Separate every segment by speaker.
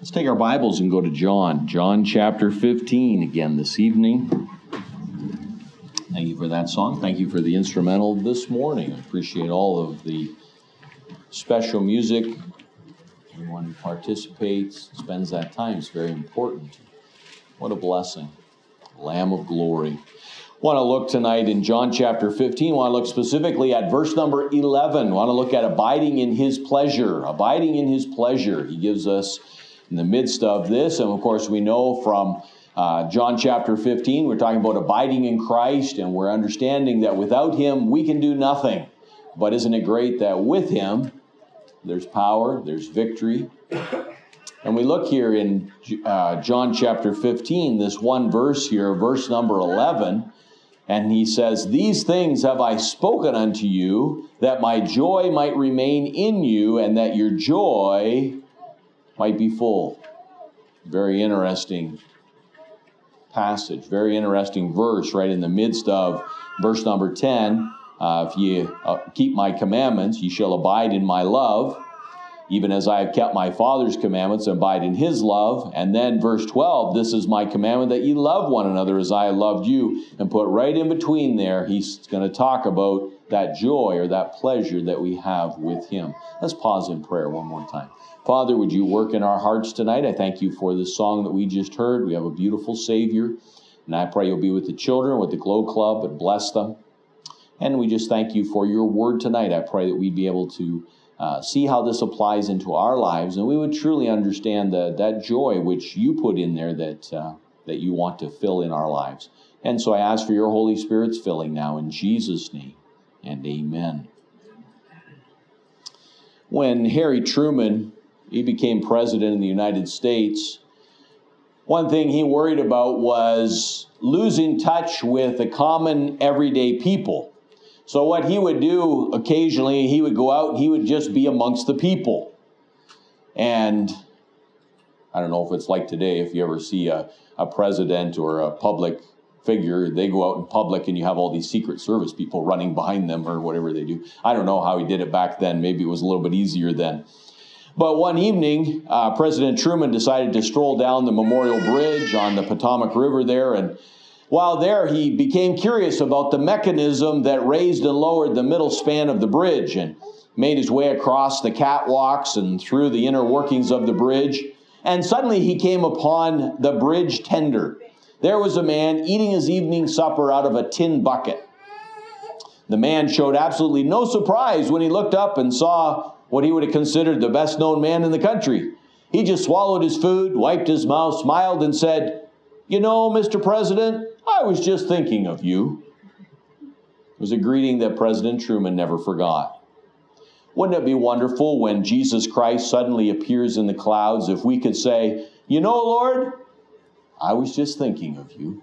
Speaker 1: Let's take our Bibles and go to John chapter 15 again this evening. Thank you for that song. Thank you for the instrumental this morning. I appreciate all of the special music. Everyone who participates, spends that time. It's very important. What a blessing. Lamb of glory. Want to look tonight in John chapter 15. Want to look specifically at verse number 11. Want to look at abiding in his pleasure. Abiding in his pleasure. He gives us in the midst of this, and of course we know from John chapter 15, we're talking about abiding in Christ, and we're understanding that without him we can do nothing. But isn't it great that with him there's power, there's victory. And we look here in John chapter 15, this one verse here, verse number 11, and he says, "These things have I spoken unto you, that my joy might remain in you, and that your joy might be full." Very interesting passage, very interesting verse right in the midst of verse number 10. If ye keep my commandments, ye shall abide in my love, even as I have kept my Father's commandments and abide in his love. And then verse 12, "This is my commandment, that ye love one another as I loved you." And put right in between there, he's going to talk about that joy or that pleasure that we have with him. Let's pause in prayer one more time. Father, would you work in our hearts tonight? I thank you for this song that we just heard. We have a beautiful Savior. And I pray you'll be with the children, with the Glow Club, and bless them. And we just thank you for your word tonight. I pray that we'd be able to see how this applies into our lives, and we would truly understand that joy which you put in there that you want to fill in our lives. And so I ask for your Holy Spirit's filling now in Jesus' name, and amen. When Harry Truman, he became president in the United States, one thing he worried about was losing touch with the common everyday people. So what he would do occasionally, he would go out and he would just be amongst the people. And I don't know if it's like today, if you ever see a president or a public figure, they go out in public and you have all these Secret Service people running behind them or whatever they do. I don't know how he did it back then. Maybe it was a little bit easier then. But one evening, President Truman decided to stroll down the Memorial Bridge on the Potomac River there, and while there, he became curious about the mechanism that raised and lowered the middle span of the bridge, and made his way across the catwalks and through the inner workings of the bridge. And suddenly he came upon the bridge tender. There was a man eating his evening supper out of a tin bucket. The man showed absolutely no surprise when he looked up and saw what he would have considered the best known man in the country. He just swallowed his food, wiped his mouth, smiled, and said, "You know, Mr. President, I was just thinking of you." It was a greeting that President Truman never forgot. Wouldn't it be wonderful when Jesus Christ suddenly appears in the clouds if we could say, "You know, Lord, I was just thinking of you"?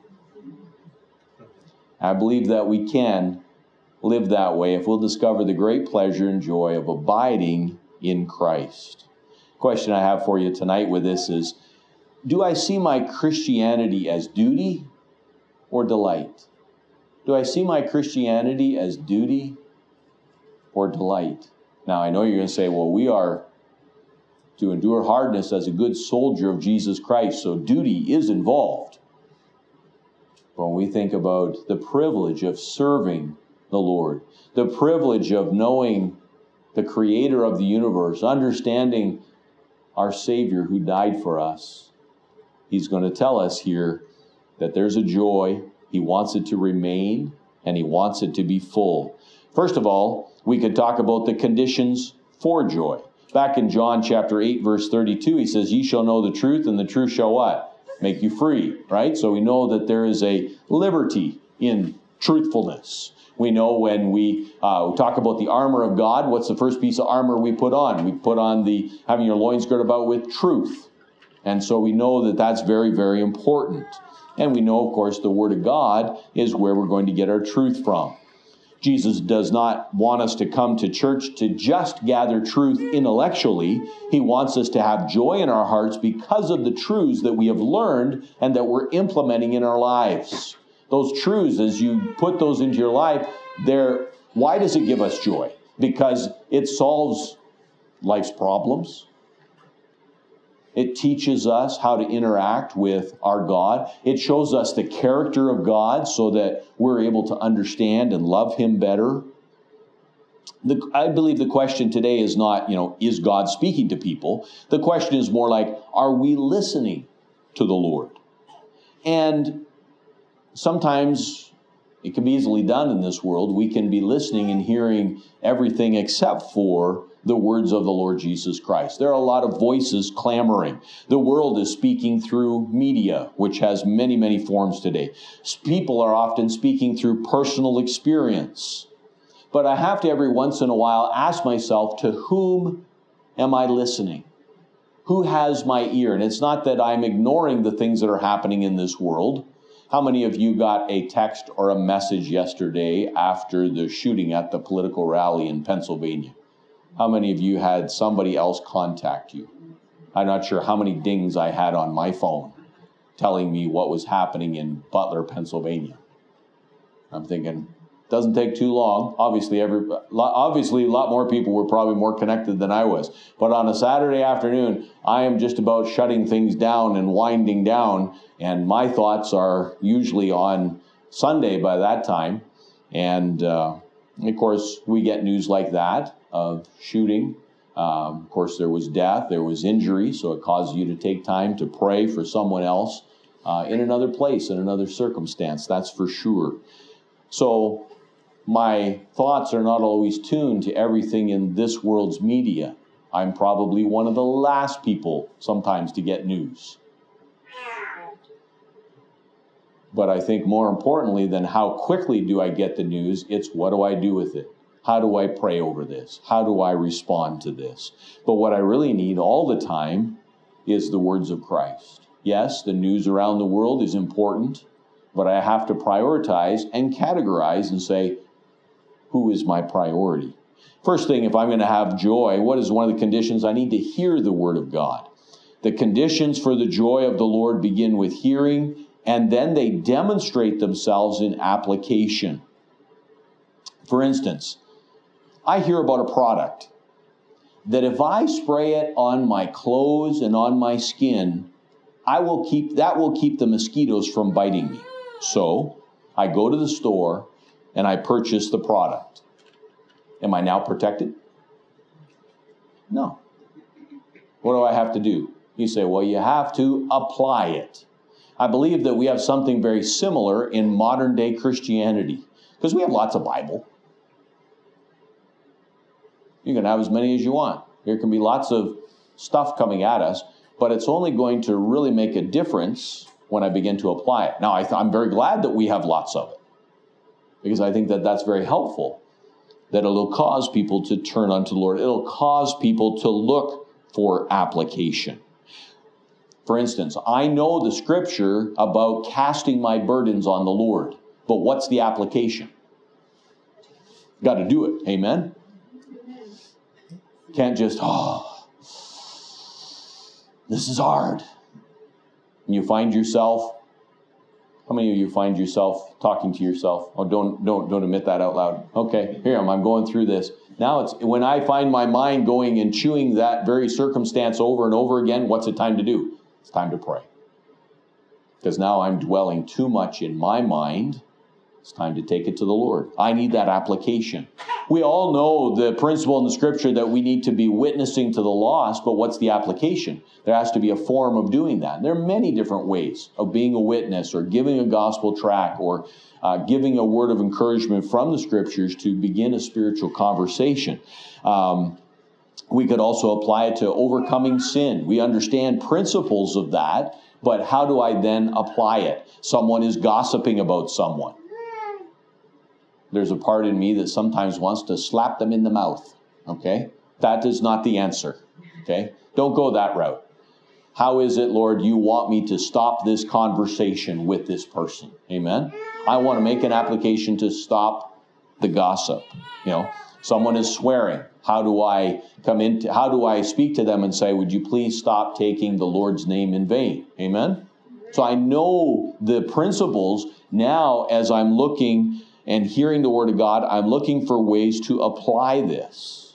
Speaker 1: I believe that we can live that way if we'll discover the great pleasure and joy of abiding in Christ. The question I have for you tonight with this is, do I see my Christianity as duty or delight? Do I see my Christianity as duty or delight? Now, I know you're going to say, well, we are to endure hardness as a good soldier of Jesus Christ, so duty is involved. But when we think about the privilege of serving the Lord, the privilege of knowing the Creator of the universe, understanding our Savior who died for us, he's going to tell us here that there's a joy. He wants it to remain, and he wants it to be full. First of all, we could talk about the conditions for joy. Back in John chapter 8, verse 32, he says, "Ye shall know the truth, and the truth shall" what? Make you free, right? So we know that there is a liberty in truthfulness. We know when we talk about the armor of God, what's the first piece of armor we put on? We put on the having your loins girt about with truth. And so we know that that's very, very important. And we know, of course, the Word of God is where we're going to get our truth from. Jesus does not want us to come to church to just gather truth intellectually. He wants us to have joy in our hearts because of the truths that we have learned and that we're implementing in our lives. Those truths, as you put those into your life, why does it give us joy? Because it solves life's problems. It teaches us how to interact with our God. It shows us the character of God so that we're able to understand and love Him better. I believe the question today is not, is God speaking to people? The question is more like, are we listening to the Lord? And sometimes it can be easily done in this world. We can be listening and hearing everything except for the words of the Lord Jesus Christ. There are a lot of voices clamoring. The world is speaking through media, which has many, many forms today. People are often speaking through personal experience. But I have to every once in a while ask myself, to whom am I listening? Who has my ear? And it's not that I'm ignoring the things that are happening in this world. How many of you got a text or a message yesterday after the shooting at the political rally in Pennsylvania? How many of you had somebody else contact you? I'm not sure how many dings I had on my phone telling me what was happening in Butler, Pennsylvania. I'm thinking, doesn't take too long. Obviously, a lot more people were probably more connected than I was. But on a Saturday afternoon, I am just about shutting things down and winding down. And my thoughts are usually on Sunday by that time. And of course, we get news like that of shooting. Of course, there was death, there was injury. So it causes you to take time to pray for someone else in another place, in another circumstance. That's for sure. So my thoughts are not always tuned to everything in this world's media. I'm probably one of the last people sometimes to get news. But I think more importantly than how quickly do I get the news, it's what do I do with it? How do I pray over this? How do I respond to this? But what I really need all the time is the words of Christ. Yes, the news around the world is important, but I have to prioritize and categorize and say, who is my priority? First thing, if I'm going to have joy, what is one of the conditions? I need to hear the word of God. The conditions for the joy of the Lord begin with hearing, and then they demonstrate themselves in application. For instance, I hear about a product that if I spray it on my clothes and on my skin, that will keep the mosquitoes from biting me. So I go to the store and I purchase the product. Am I now protected? No. What do I have to do? You say, well, you have to apply it. I believe that we have something very similar in modern day Christianity, because we have lots of Bible. You can have as many as you want. There can be lots of stuff coming at us, but it's only going to really make a difference when I begin to apply it. Now, I'm very glad that we have lots of it, because I think that that's very helpful, that it'll cause people to turn unto the Lord. It'll cause people to look for application. For instance, I know the scripture about casting my burdens on the Lord, but what's the application? Got to do it. Amen? Can't just, this is hard. And you find yourself, how many of you find yourself talking to yourself? Oh, don't admit that out loud. Okay, here I'm going through this. Now it's when I find my mind going and chewing that very circumstance over and over again, what's it time to do? It's time to pray. Because now I'm dwelling too much in my mind. It's time to take it to the Lord. I need that application. We all know the principle in the scripture that we need to be witnessing to the lost, but what's the application? There has to be a form of doing that. And there are many different ways of being a witness or giving a gospel tract or giving a word of encouragement from the scriptures to begin a spiritual conversation. We could also apply it to overcoming sin. We understand principles of that, but how do I then apply it? Someone is gossiping about someone. There's a part in me that sometimes wants to slap them in the mouth. Okay? That is not the answer. Okay? Don't go that route. How is it, Lord, you want me to stop this conversation with this person? Amen? I want to make an application to stop the gossip. Someone is swearing. How do I speak to them and say, would you please stop taking the Lord's name in vain? Amen? So I know the principles now as I'm looking and hearing the Word of God. I'm looking for ways to apply this.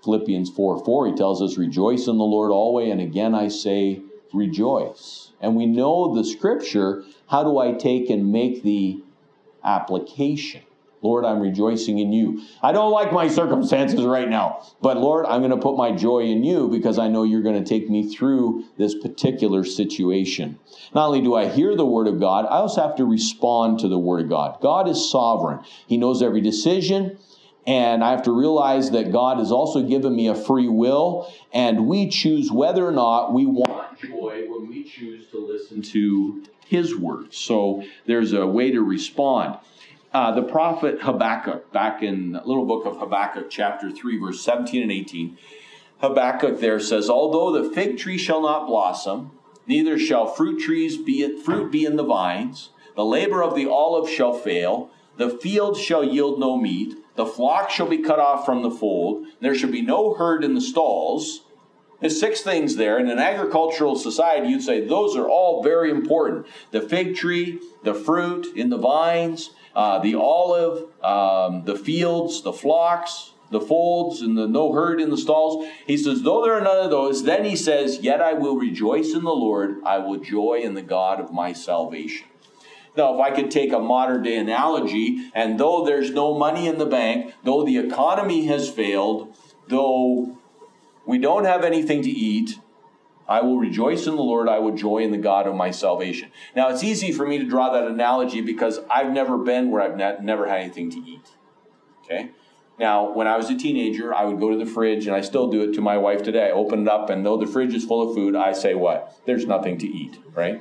Speaker 1: Philippians 4:4, he tells us, rejoice in the Lord always, and again I say, rejoice. And we know the scripture. How do I take and make the application? Lord, I'm rejoicing in you. I don't like my circumstances right now, but Lord, I'm going to put my joy in you because I know you're going to take me through this particular situation. Not only do I hear the word of God, I also have to respond to the word of God. God is sovereign. He knows every decision, and I have to realize that God has also given me a free will, and we choose whether or not we want joy when we choose to listen to his words. So there's a way to respond. The prophet Habakkuk, back in the little book of Habakkuk, chapter 3, verse 17 and 18, Habakkuk there says, although the fig tree shall not blossom, neither shall fruit be in the vines, the labor of the olive shall fail, the field shall yield no meat, the flock shall be cut off from the fold, there shall be no herd in the stalls. There's 6 things there. In an agricultural society, you'd say those are all very important. The fig tree, the fruit in the vines, the olive, the fields, the flocks, the folds, and the no herd in the stalls. He says, though there are none of those, then he says, yet I will rejoice in the Lord. I will joy in the God of my salvation. Now, if I could take a modern day analogy, and though there's no money in the bank, though the economy has failed, though we don't have anything to eat, I will rejoice in the Lord, I will joy in the God of my salvation. Now, it's easy for me to draw that analogy because I've never been where I've never had anything to eat. Okay? Now, when I was a teenager, I would go to the fridge, and I still do it to my wife today. I open it up, and though the fridge is full of food, I say what? There's nothing to eat, right?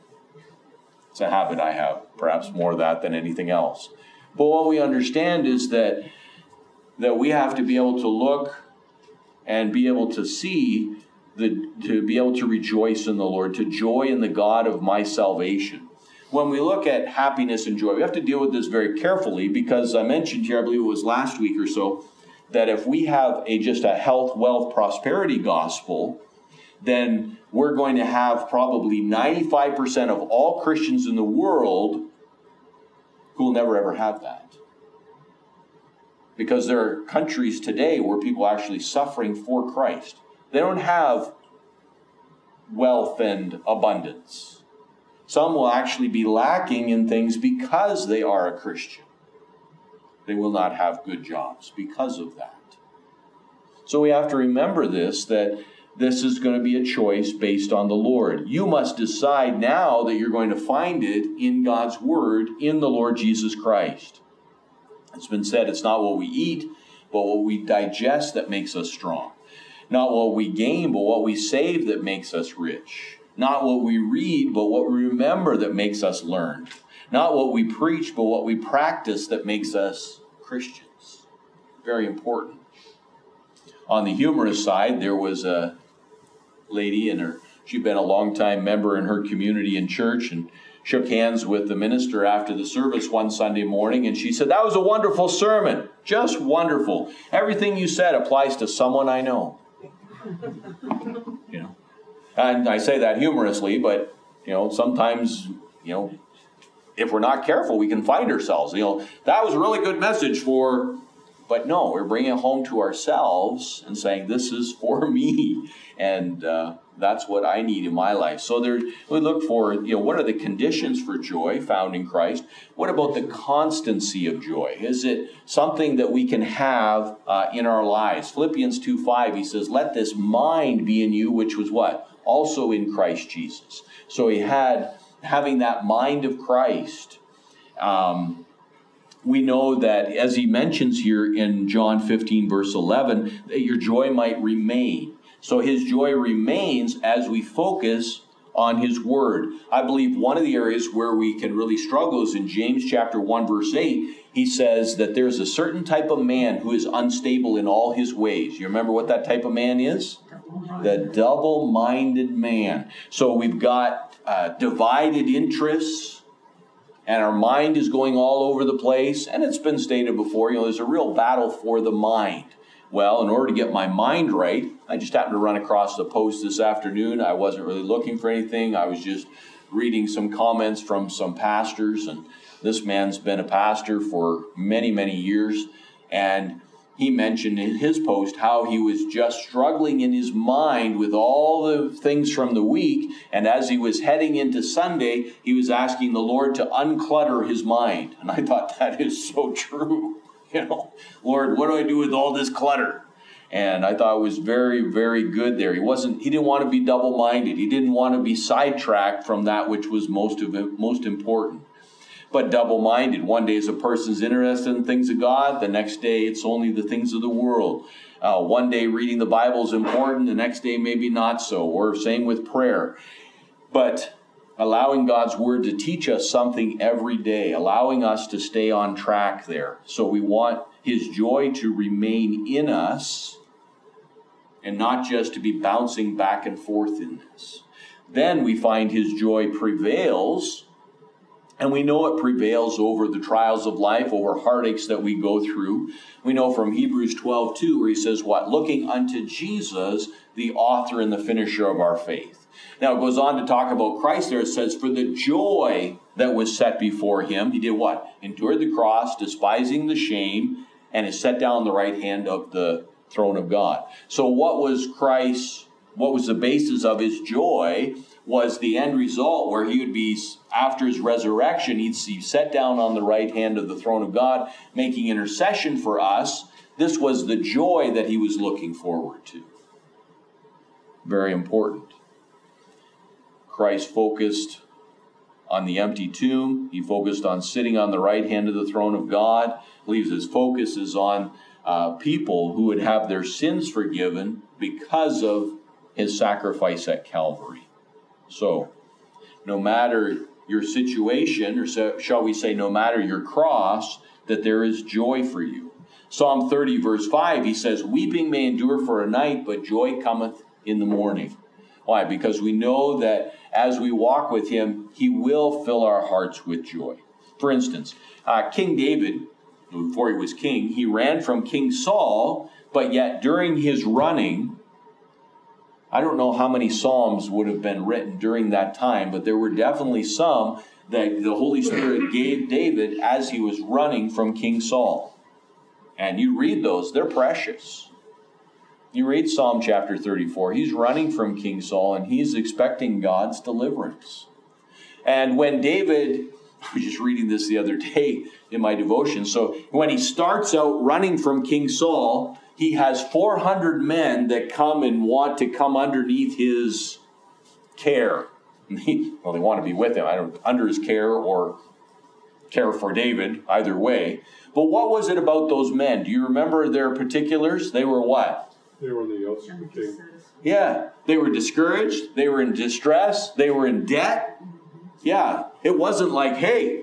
Speaker 1: It's a habit I have, perhaps more of that than anything else. But what we understand is that we have to be able to look and be able to see, to be able to rejoice in the Lord, to joy in the God of my salvation. When we look at happiness and joy, we have to deal with this very carefully because I mentioned here, I believe it was last week or so, that if we have just a health, wealth, prosperity gospel, then we're going to have probably 95% of all Christians in the world who will never ever have that. Because there are countries today where people are actually suffering for Christ. They don't have wealth and abundance. Some will actually be lacking in things because they are a Christian. They will not have good jobs because of that. So we have to remember this, that this is going to be a choice based on the Lord. You must decide now that you're going to find it in God's Word, in the Lord Jesus Christ. It's been said it's not what we eat, but what we digest that makes us strong. Not what we gain, but what we save that makes us rich. Not what we read, but what we remember that makes us learn. Not what we preach, but what we practice that makes us Christians. Very important. On the humorous side, there was a lady, and she'd been a long-time member in her community and church, and shook hands with the minister after the service one Sunday morning, and she said, that was a wonderful sermon. Just wonderful. Everything you said applies to someone I know. And I say that humorously, but sometimes if we're not careful, we can find ourselves. That was a really good message for, but no, we're bringing it home to ourselves and saying, this is for me, and that's what I need in my life. So we look for, what are the conditions for joy found in Christ? What about the constancy of joy? Is it something that we can have in our lives? Philippians 2:5, he says, let this mind be in you, which was what? Also in Christ Jesus. So having that mind of Christ. We know that, as he mentions here in John 15, verse 11, that your joy might remain. So his joy remains as we focus on his word. I believe one of the areas where we can really struggle is in James chapter 1, verse 8. He says that there's a certain type of man who is unstable in all his ways. You remember what that type of man is? The double-minded man. So we've got divided interests, and our mind is going all over the place. And it's been stated before, there's a real battle for the mind. Well, in order to get my mind right, I just happened to run across the post this afternoon. I wasn't really looking for anything. I was just reading some comments from some pastors. And this man's been a pastor for many, many years. And he mentioned in his post how he was just struggling in his mind with all the things from the week. And as he was heading into Sunday, he was asking the Lord to unclutter his mind. And I thought that is so true. Lord, what do I do with all this clutter? And I thought it was very, very good there. He didn't want to be double-minded. He didn't want to be sidetracked from that which was most important. But double-minded. One day is a person's interested in things of God. The next day it's only the things of the world. One day reading the Bible is important. The next day maybe not so. Or same with prayer. But allowing God's word to teach us something every day. Allowing us to stay on track there. So we want his joy to remain in us and not just to be bouncing back and forth in this. Then we find his joy prevails. And we know it prevails over the trials of life, over heartaches that we go through. We know from Hebrews 12:2, where he says what? Looking unto Jesus, the author and the finisher of our faith. Now it goes on to talk about Christ there. It says, for the joy that was set before him, he did what? Endured the cross, despising the shame, and is set down on the right hand of the throne of God. So what was the basis of his joy? Was the end result where he would be, after his resurrection, he'd be set down on the right hand of the throne of God, making intercession for us. This was the joy that he was looking forward to. Very important. Christ focused on the empty tomb. He focused on sitting on the right hand of the throne of God. I believe his focus is on people who would have their sins forgiven because of his sacrifice at Calvary. So, no matter your situation, or shall we say, no matter your cross, that there is joy for you. Psalm 30, verse 5, he says, weeping may endure for a night, but joy cometh in the morning. Why? Because we know that as we walk with him, he will fill our hearts with joy. For instance, King David, before he was king, he ran from King Saul, but yet during his running, I don't know how many Psalms would have been written during that time, but there were definitely some that the Holy Spirit gave David as he was running from King Saul. And you read those, they're precious. You read Psalm chapter 34, he's running from King Saul and he's expecting God's deliverance. And when David, I was just reading this the other day in my devotion, so when he starts out running from King Saul, he has 400 men that come and want to come underneath his care. They want to be with him, under his care or care for David, either way. But what was it about those men? Do you remember their particulars? They were what?
Speaker 2: They were on the outside of the king.
Speaker 1: Yeah, they were discouraged. They were in distress. They were in debt. Yeah, it wasn't like, hey,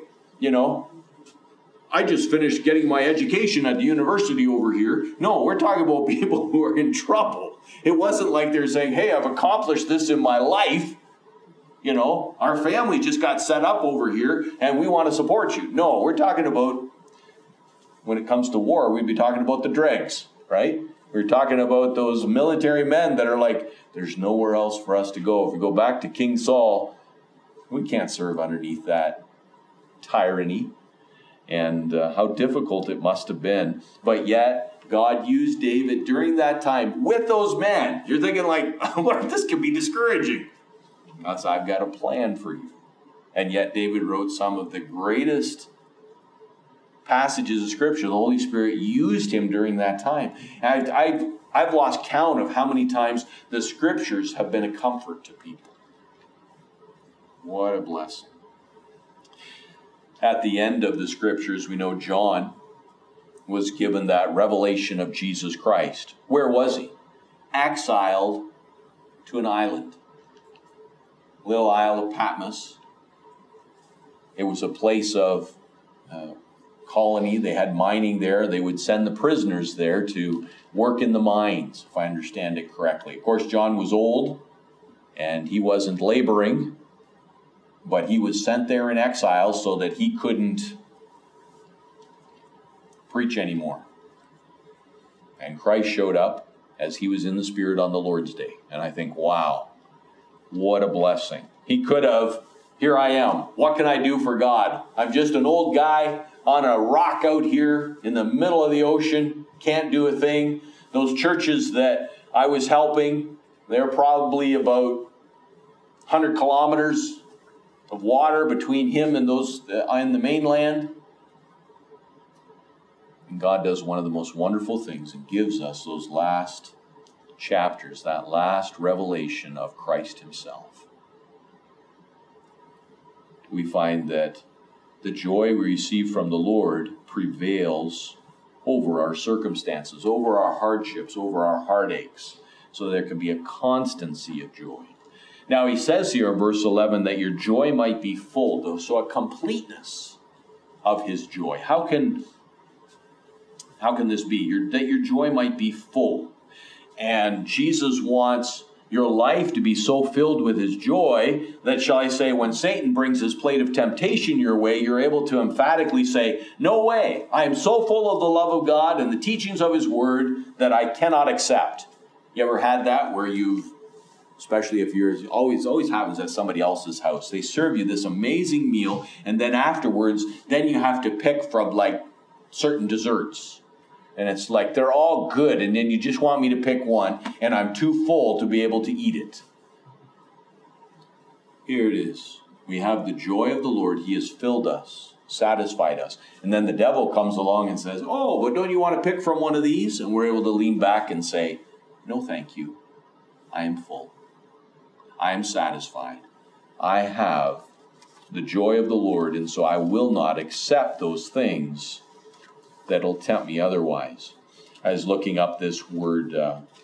Speaker 1: I just finished getting my education at the university over here. No, we're talking about people who are in trouble. It wasn't like they're saying, hey, I've accomplished this in my life. Our family just got set up over here and we want to support you. No, we're talking about, when it comes to war, we'd be talking about the dregs, right? We're talking about those military men that are like, there's nowhere else for us to go. If we go back to King Saul, we can't serve underneath that tyranny. And how difficult it must have been. But yet, God used David during that time with those men. You're thinking like, Lord, this could be discouraging. God said, I've got a plan for you. And yet David wrote some of the greatest passages of Scripture. The Holy Spirit used him during that time. And I've lost count of how many times the Scriptures have been a comfort to people. What a blessing. At the end of the Scriptures, we know John was given that revelation of Jesus Christ. Where was he? Exiled to an island. Little Isle of Patmos. It was a place of colony. They had mining there. They would send the prisoners there to work in the mines, if I understand it correctly. Of course, John was old, and he wasn't laboring, but he was sent there in exile so that he couldn't preach anymore. And Christ showed up as he was in the Spirit on the Lord's Day. And I think, wow, what a blessing. He could have, here I am. What can I do for God? I'm just an old guy. on a rock out here in the middle of the ocean, can't do a thing. Those churches that I was helping, they're probably about 100 kilometers of water between him and those on the mainland. And God does one of the most wonderful things and gives us those last chapters, that last revelation of Christ himself. We find that the joy we receive from the Lord prevails over our circumstances, over our hardships, over our heartaches, so there can be a constancy of joy. Now he says here in verse 11 that your joy might be full, so a completeness of his joy. How can this be? That your joy might be full. And Jesus wants your life to be so filled with his joy that, shall I say, when Satan brings his plate of temptation your way, you're able to emphatically say, no way, I am so full of the love of God and the teachings of his word that I cannot accept. You ever had that where especially if always happens at somebody else's house, they serve you this amazing meal, and then afterwards, then you have to pick from like certain desserts. And it's like they're all good, and then you just want me to pick one, and I'm too full to be able to eat it. Here it is. We have the joy of the Lord. He has filled us, satisfied us. And then the devil comes along and says, oh, but don't you want to pick from one of these? And we're able to lean back and say, no, thank you. I am full. I am satisfied. I have the joy of the Lord, and so I will not accept those things that'll tempt me otherwise. I was looking up this word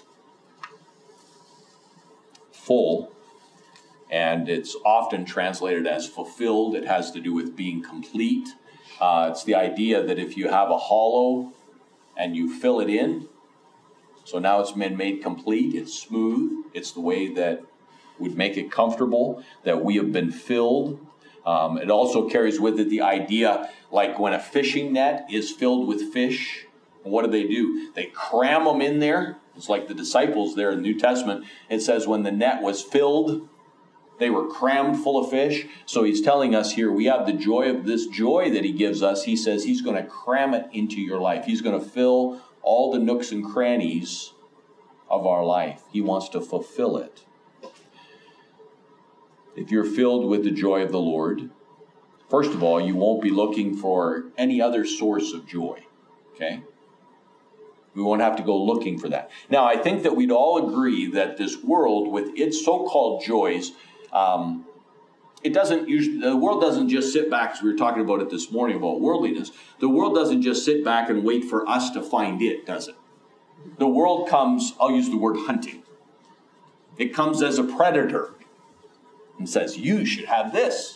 Speaker 1: full, and it's often translated as fulfilled. It has to do with being complete. It's the idea that if you have a hollow and you fill it in, so now it's been made complete, it's smooth, it's the way that would make it comfortable, that we have been filled. It also carries with it the idea, like when a fishing net is filled with fish, what do? They cram them in there. It's like the disciples there in the New Testament. It says when the net was filled, they were crammed full of fish. So he's telling us here, we have the joy of this joy that he gives us. He says he's going to cram it into your life. He's going to fill all the nooks and crannies of our life. He wants to fulfill it. If you're filled with the joy of the Lord, first of all, you won't be looking for any other source of joy, okay? We won't have to go looking for that. Now, I think that we'd all agree that this world, with its so-called joys, the world doesn't just sit back, as we were talking about it this morning about worldliness. The world doesn't just sit back and wait for us to find it, does it? The world comes, I'll use the word hunting. It comes as a predator and says, you should have this.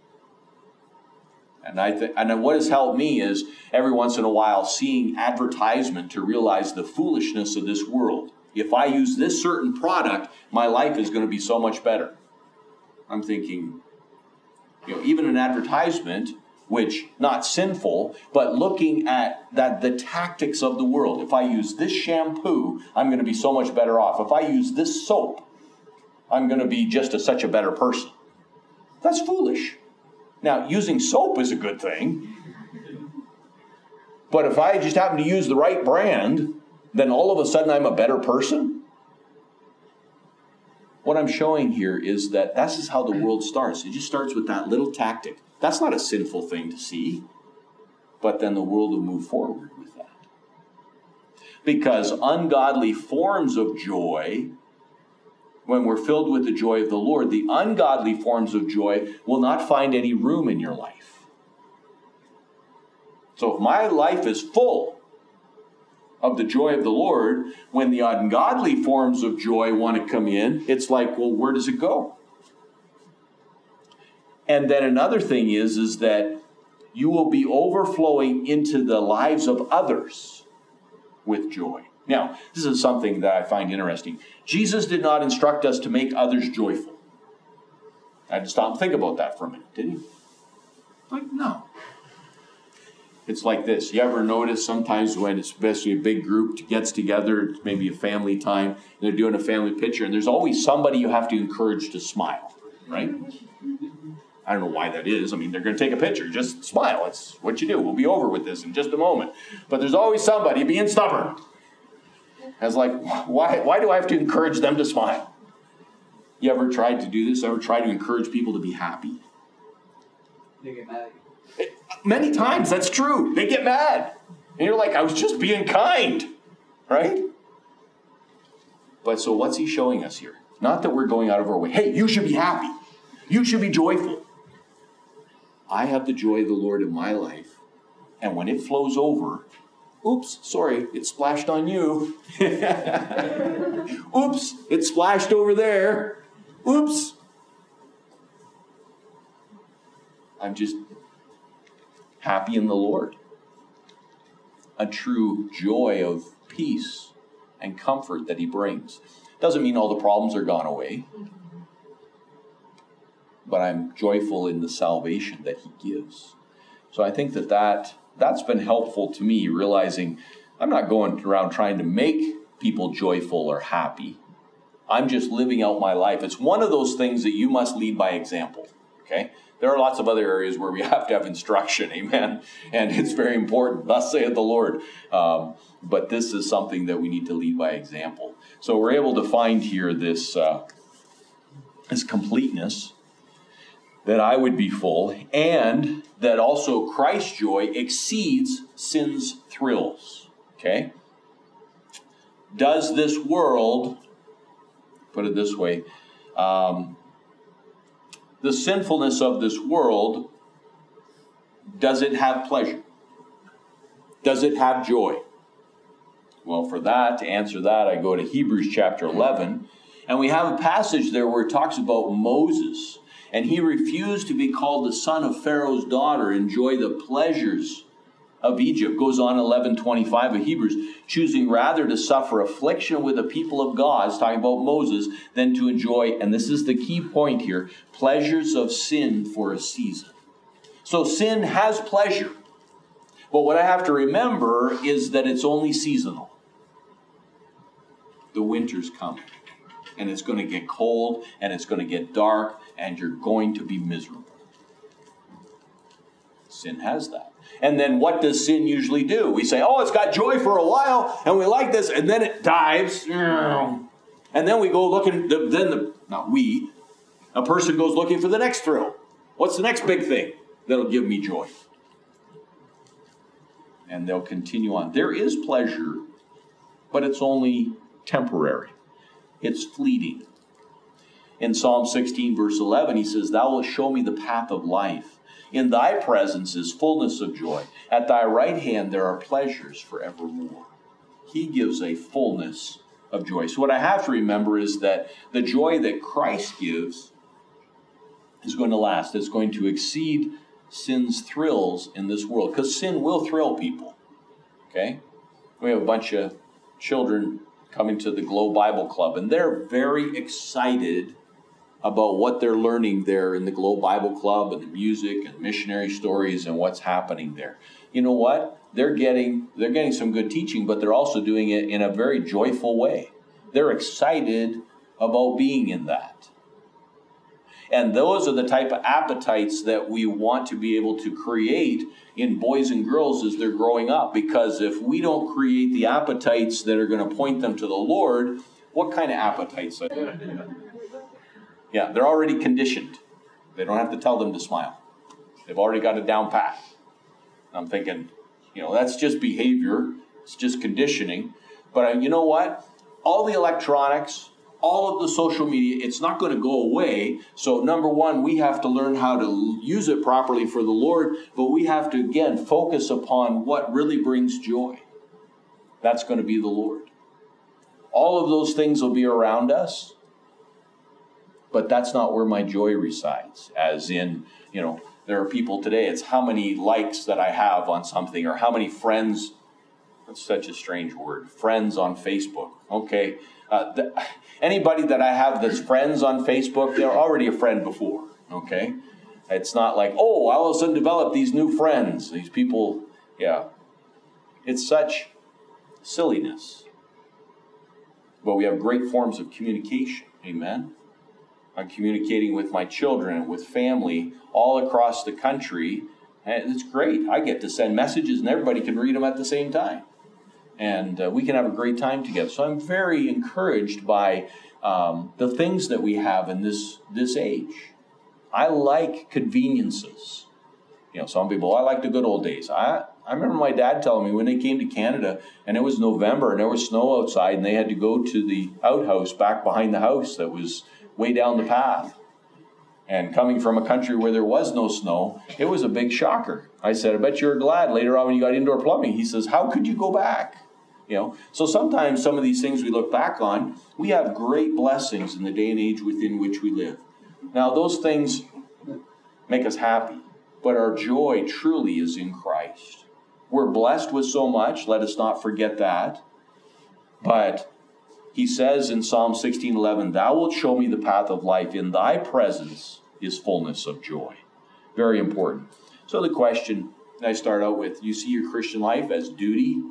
Speaker 1: And what has helped me is every once in a while seeing advertisement to realize the foolishness of this world. If I use this certain product, my life is going to be so much better. I'm thinking, even an advertisement, which not sinful, but looking at the tactics of the world. If I use this shampoo, I'm going to be so much better off. If I use this soap, I'm going to be just such a better person. That's foolish. Now, using soap is a good thing. But if I just happen to use the right brand, then all of a sudden I'm a better person? What I'm showing here is that this is how the world starts. It just starts with that little tactic. That's not a sinful thing to see. But then the world will move forward with that. Because ungodly forms of joy, when we're filled with the joy of the Lord, the ungodly forms of joy will not find any room in your life. So if my life is full of the joy of the Lord, when the ungodly forms of joy want to come in, it's like, well, where does it go? And then another thing is that you will be overflowing into the lives of others with joy. Now, this is something that I find interesting. Jesus did not instruct us to make others joyful. I had to stop and think about that for a minute, did he? Like, no. It's like this. You ever notice sometimes when especially a big group gets together, maybe a family time, they're doing a family picture, and there's always somebody you have to encourage to smile, right? I don't know why that is. I mean, they're going to take a picture. Just smile. It's what you do. We'll be over with this in just a moment. But there's always somebody being stubborn. It's like, why do I have to encourage them to smile? You ever tried to do this? Ever tried to encourage people to be happy?
Speaker 3: They get mad at you.
Speaker 1: Many times, that's true. They get mad. And you're like, I was just being kind. Right? But so what's he showing us here? Not that we're going out of our way. Hey, you should be happy. You should be joyful. I have the joy of the Lord in my life. And when it flows over, oops, sorry, it splashed on you. Oops, it splashed over there. Oops. I'm just happy in the Lord. A true joy of peace and comfort that he brings. Doesn't mean all the problems are gone away. But I'm joyful in the salvation that he gives. So I think that's been helpful to me, realizing I'm not going around trying to make people joyful or happy. I'm just living out my life. It's one of those things that you must lead by example, okay? There are lots of other areas where we have to have instruction, amen? And it's very important, thus saith the Lord. But this is something that we need to lead by example. So we're able to find here this completeness, that I would be full, and that also Christ's joy exceeds sin's thrills, okay? Does this world, put it this way, the sinfulness of this world, does it have pleasure? Does it have joy? Well, for that, to answer that, I go to Hebrews chapter 11, and we have a passage there where it talks about Moses, and he refused to be called the son of Pharaoh's daughter, enjoy the pleasures of Egypt. Goes on 11:25 of Hebrews, choosing rather to suffer affliction with the people of God, it's talking about Moses, than to enjoy, and this is the key point here, pleasures of sin for a season. So sin has pleasure. But what I have to remember is that it's only seasonal. The winter's coming. And it's going to get cold, and it's going to get dark, and you're going to be miserable. Sin has that. And then what does sin usually do? We say, oh, it's got joy for a while, and we like this, and then it dives. And then we go looking, a person goes looking for the next thrill. What's the next big thing that'll give me joy? And they'll continue on. There is pleasure, but it's only temporary. It's fleeting. In Psalm 16, verse 11, he says, thou wilt show me the path of life. In thy presence is fullness of joy. At thy right hand there are pleasures forevermore. He gives a fullness of joy. So what I have to remember is that the joy that Christ gives is going to last. It's going to exceed sin's thrills in this world. Because sin will thrill people. Okay? We have a bunch of children coming to the Glow Bible Club, and they're very excited about what they're learning there in the Glow Bible Club and the music and missionary stories and what's happening there. You know what? They're getting some good teaching, but they're also doing it in a very joyful way. They're excited about being in that. And those are the type of appetites that we want to be able to create in boys and girls as they're growing up. Because if we don't create the appetites that are going to point them to the Lord, what kind of appetites are they? Yeah, they're already conditioned. They don't have to tell them to smile. They've already got it down pat. I'm thinking, that's just behavior. It's just conditioning. But you know what? All the electronics, all of the social media, it's not going to go away. So number one, we have to learn how to use it properly for the Lord. But we have to, again, focus upon what really brings joy. That's going to be the Lord. All of those things will be around us. But that's not where my joy resides. As in, there are people today, it's how many likes that I have on something, or how many friends, that's such a strange word, friends on Facebook. Okay, anybody that I have that's friends on Facebook, they're already a friend before, okay? It's not like, oh, I all of a sudden develop these new friends. These people, yeah. It's such silliness. But we have great forms of communication, amen? I'm communicating with my children and with family all across the country. And it's great. I get to send messages and everybody can read them at the same time. And we can have a great time together. So I'm very encouraged by the things that we have in this age. I like conveniences. Some people, I like the good old days. I remember my dad telling me when they came to Canada and it was November and there was snow outside and they had to go to the outhouse back behind the house that was way down the path. And coming from a country where there was no snow, it was a big shocker. I said, I bet you're glad later on when you got indoor plumbing. He says, how could you go back? So sometimes some of these things we look back on, we have great blessings in the day and age within which we live. Now those things make us happy, but our joy truly is in Christ. We're blessed with so much, let us not forget that. But he says in Psalm 16:11, thou wilt show me the path of life. In thy presence is fullness of joy. Very important. So the question I start out with, you see your Christian life as duty?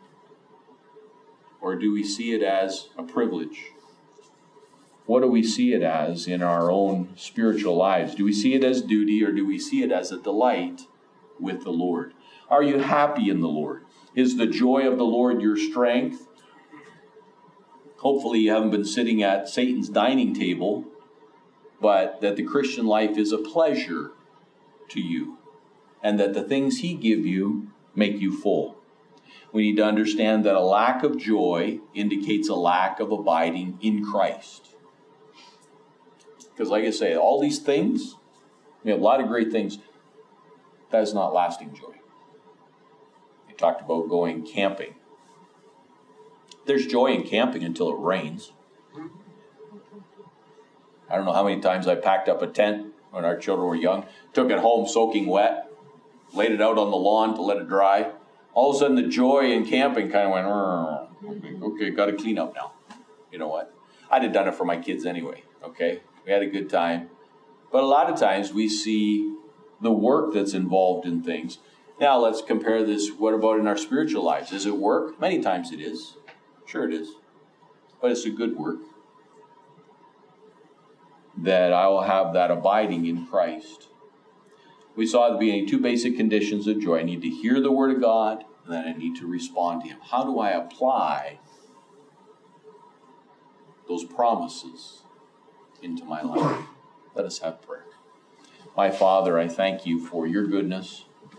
Speaker 1: Or do we see it as a privilege? What do we see it as in our own spiritual lives? Do we see it as duty or do we see it as a delight with the Lord? Are you happy in the Lord? Is the joy of the Lord your strength? Hopefully you haven't been sitting at Satan's dining table, but that the Christian life is a pleasure to you and that the things he gives you make you full. We need to understand that a lack of joy indicates a lack of abiding in Christ. Because like I say, all these things, we have a lot of great things, that is not lasting joy. We talked about going camping. There's joy in camping until it rains. I don't know how many times I packed up a tent when our children were young, took it home soaking wet, laid it out on the lawn to let it dry. All of a sudden the joy in camping kind of went, okay, got to clean up now. You know what? I'd have done it for my kids anyway, okay? We had a good time. But a lot of times we see the work that's involved in things. Now let's compare this. What about in our spiritual lives? Is it work? Many times it is. Sure it is. But it's a good work. That I will have that abiding in Christ. We saw at the beginning 2 basic conditions of joy. I need to hear the Word of God, and then I need to respond to Him. How do I apply those promises into my life? Let us have prayer. My Father, I thank you for your goodness.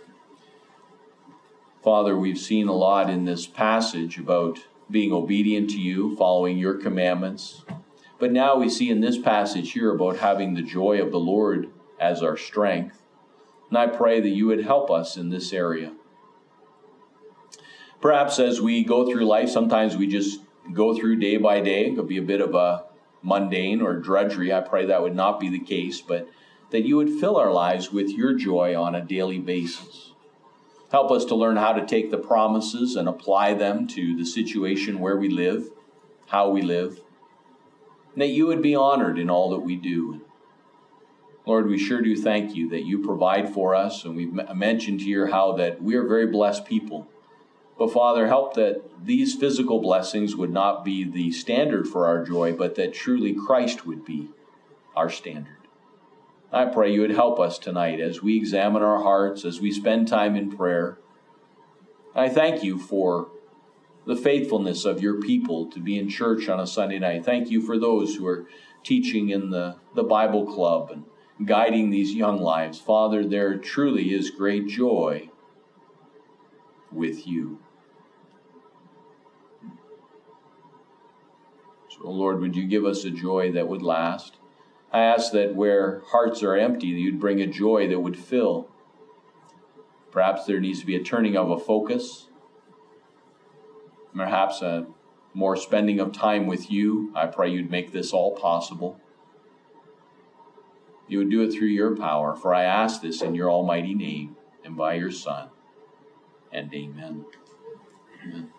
Speaker 1: Father, we've seen a lot in this passage about being obedient to you, following your commandments. But now we see in this passage here about having the joy of the Lord as our strength. And I pray that you would help us in this area. Perhaps as we go through life, sometimes we just go through day by day. It could be a bit of a mundane or drudgery. I pray that would not be the case, but that you would fill our lives with your joy on a daily basis. Help us to learn how to take the promises and apply them to the situation where we live, how we live, and that you would be honored in all that we do. Lord, we sure do thank you that you provide for us, and we've mentioned here how that we are very blessed people. But Father, help that these physical blessings would not be the standard for our joy, but that truly Christ would be our standard. I pray you would help us tonight as we examine our hearts, as we spend time in prayer. I thank you for the faithfulness of your people to be in church on a Sunday night. Thank you for those who are teaching in the Bible club and guiding these young lives. Father, there truly is great joy with you. So, Lord, would you give us a joy that would last? I ask that where hearts are empty, that you'd bring a joy that would fill. Perhaps there needs to be a turning of a focus. Perhaps a more spending of time with you. I pray you'd make this all possible. You would do it through your power, for I ask this in your almighty name and by your Son. And amen. Amen.